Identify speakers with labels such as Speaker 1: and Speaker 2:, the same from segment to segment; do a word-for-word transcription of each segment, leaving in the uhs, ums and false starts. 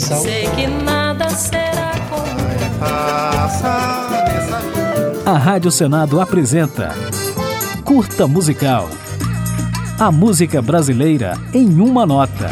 Speaker 1: coração.
Speaker 2: Sei que nada será como passa nessa vida.
Speaker 3: A Rádio Senado apresenta Curta Musical. A música brasileira em uma nota.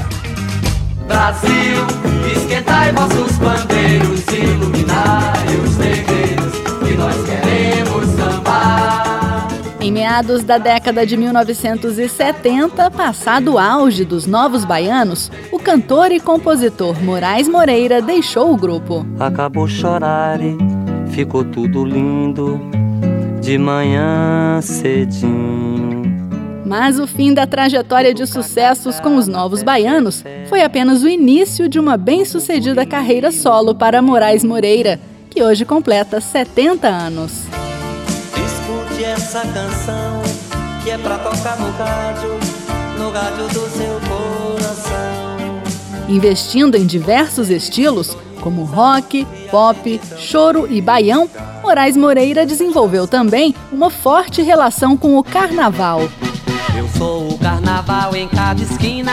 Speaker 4: Brasil, esquentai vossos bandeiros, iluminai os terreiros, que nós queremos sambar.
Speaker 5: Em meados da década de mil novecentos e setenta, passado o auge dos Novos Baianos, o cantor e compositor Moraes Moreira deixou o grupo.
Speaker 6: Acabou chorar, ficou tudo lindo, de manhã cedinho.
Speaker 5: Mas o fim da trajetória de sucessos com os Novos Baianos foi apenas o início de uma bem-sucedida carreira solo para Moraes Moreira, que hoje completa setenta anos.
Speaker 6: Escute essa canção, que é pra tocar no rádio, no rádio do seu coração.
Speaker 5: Investindo em diversos estilos, como rock, pop, choro e baião, Moraes Moreira desenvolveu também uma forte relação com o carnaval.
Speaker 6: Eu sou o carnaval em cada esquina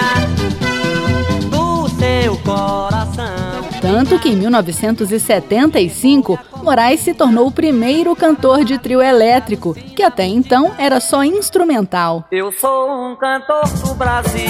Speaker 6: do seu coração.
Speaker 5: Tanto que em mil novecentos e setenta e cinco, Moraes se tornou o primeiro cantor de trio elétrico, que até então era só instrumental.
Speaker 6: Eu sou um cantor do Brasil,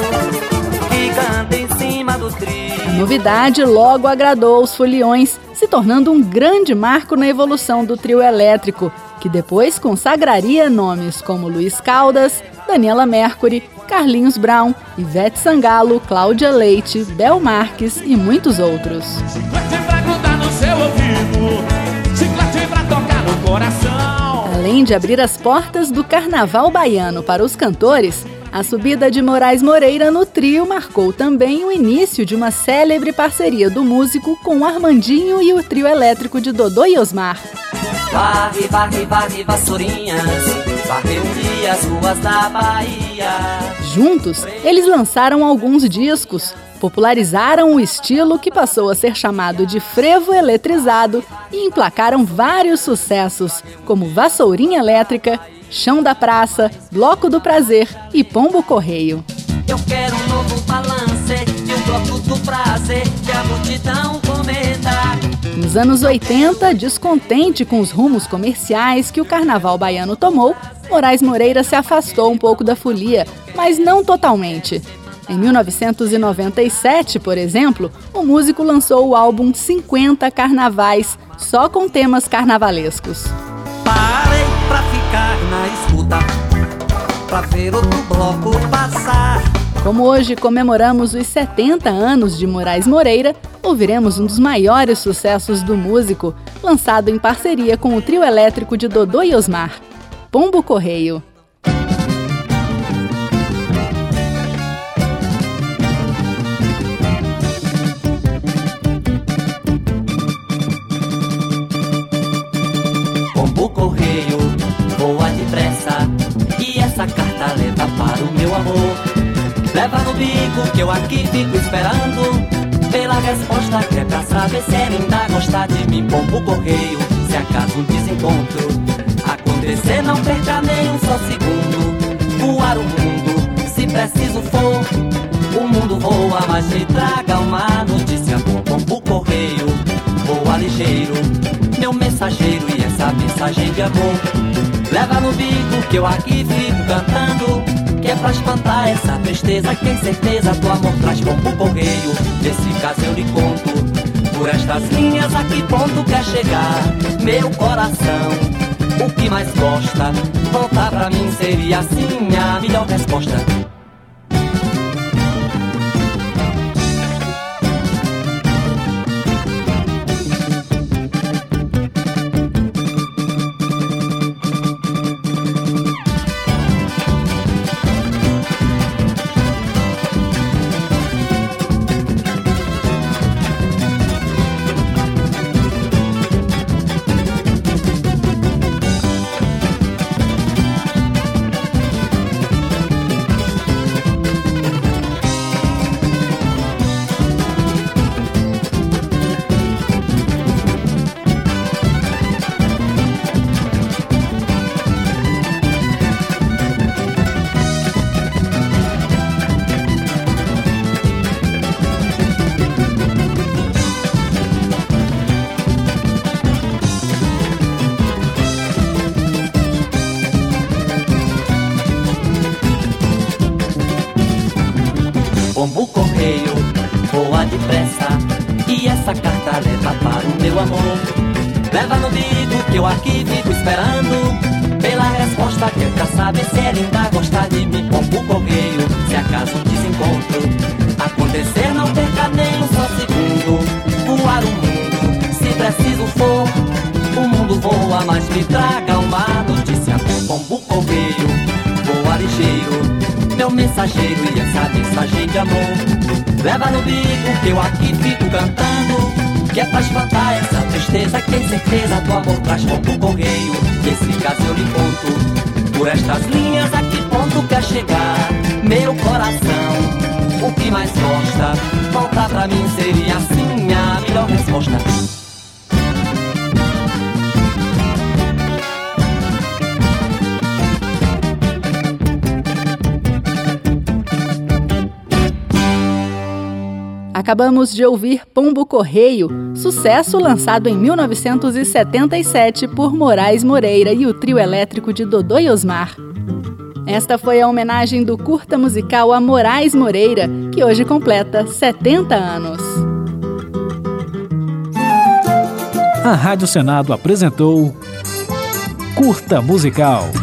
Speaker 6: que canta em cima do trio.
Speaker 5: A novidade logo agradou os foliões, se tornando um grande marco na evolução do trio elétrico, que depois consagraria nomes como Luiz Caldas, Daniela Mercury, Carlinhos Brown, Ivete Sangalo, Cláudia Leite, Bel Marques e muitos outros.
Speaker 4: Chiclete pra grudar no seu ouvido, chiclete pra tocar no coração.
Speaker 5: Além de abrir as portas do carnaval baiano para os cantores, a subida de Moraes Moreira no trio marcou também o início de uma célebre parceria do músico com o Armandinho e o trio elétrico de Dodô e Osmar.
Speaker 6: Varre, varre, varre, vassourinhas, varre um dia as ruas da Bahia.
Speaker 5: Juntos, eles lançaram alguns discos, popularizaram o estilo que passou a ser chamado de frevo eletrizado e emplacaram vários sucessos, como Vassourinha Elétrica, Chão da Praça, Bloco do Prazer e Pombo Correio.
Speaker 6: Eu quero um novo balance e um bloco do prazer que a multidão comenta.
Speaker 5: Nos anos oitenta, descontente com os rumos comerciais que o carnaval baiano tomou, Moraes Moreira se afastou um pouco da folia, mas não totalmente. Em mil novecentos e noventa e sete, por exemplo, o músico lançou o álbum cinquenta Carnavais, só com temas carnavalescos.
Speaker 6: Parei pra ficar na escuta, pra ver outro bloco passar.
Speaker 5: Como hoje comemoramos os setenta anos de Moraes Moreira, ouviremos um dos maiores sucessos do músico, lançado em parceria com o trio elétrico de Dodô e Osmar, Pombo Correio.
Speaker 6: Pombo Correio, voa depressa, e essa carta leva para o meu amor. Leva no bico que eu aqui fico esperando pela resposta que é pra saber se ele ainda gosta de mim. Pombo Correio, se acaso um desencontro acontecer, não perca nem um só segundo. Voar o mundo, se preciso for, o mundo voa, mas me traga uma notícia boa. Pombo Correio, voa ligeiro, meu mensageiro, e essa mensagem de amor leva no bico que eu aqui fico cantando, que é pra espantar essa tristeza, que tem certeza do amor traz. Pombo Correio, nesse caso eu lhe conto, por estas linhas a que ponto quer chegar meu coração. O que mais gosta, voltar pra mim seria assim a melhor resposta. pombo correio voa depressa e essa carta leva para o meu amor. Leva no bico que eu aqui fico esperando pela resposta que é pra saber se ele ainda gosta de mim. Pombo correio, se acaso um desencontro acontecer, não perca nem um só segundo. Voar o mundo, se preciso for, o mundo voa, mas me traga uma notícia. Pombo correio voa ligeiro, meu mensageiro e essa mensagem de amor. Leva no bico que eu aqui fico cantando, que é pra espantar essa tristeza que tem certeza do amor traz. Pombo correio, nesse caso eu lhe conto, por estas linhas a que ponto quer chegar meu coração. O que mais gosta, voltar pra mim seria assim a melhor resposta.
Speaker 5: Acabamos de ouvir Pombo Correio, sucesso lançado em mil novecentos e setenta e sete por Moraes Moreira e o trio elétrico de Dodô e Osmar. Esta foi a homenagem do curta musical a Moraes Moreira, que hoje completa setenta anos.
Speaker 3: A Rádio Senado apresentou Curta Musical.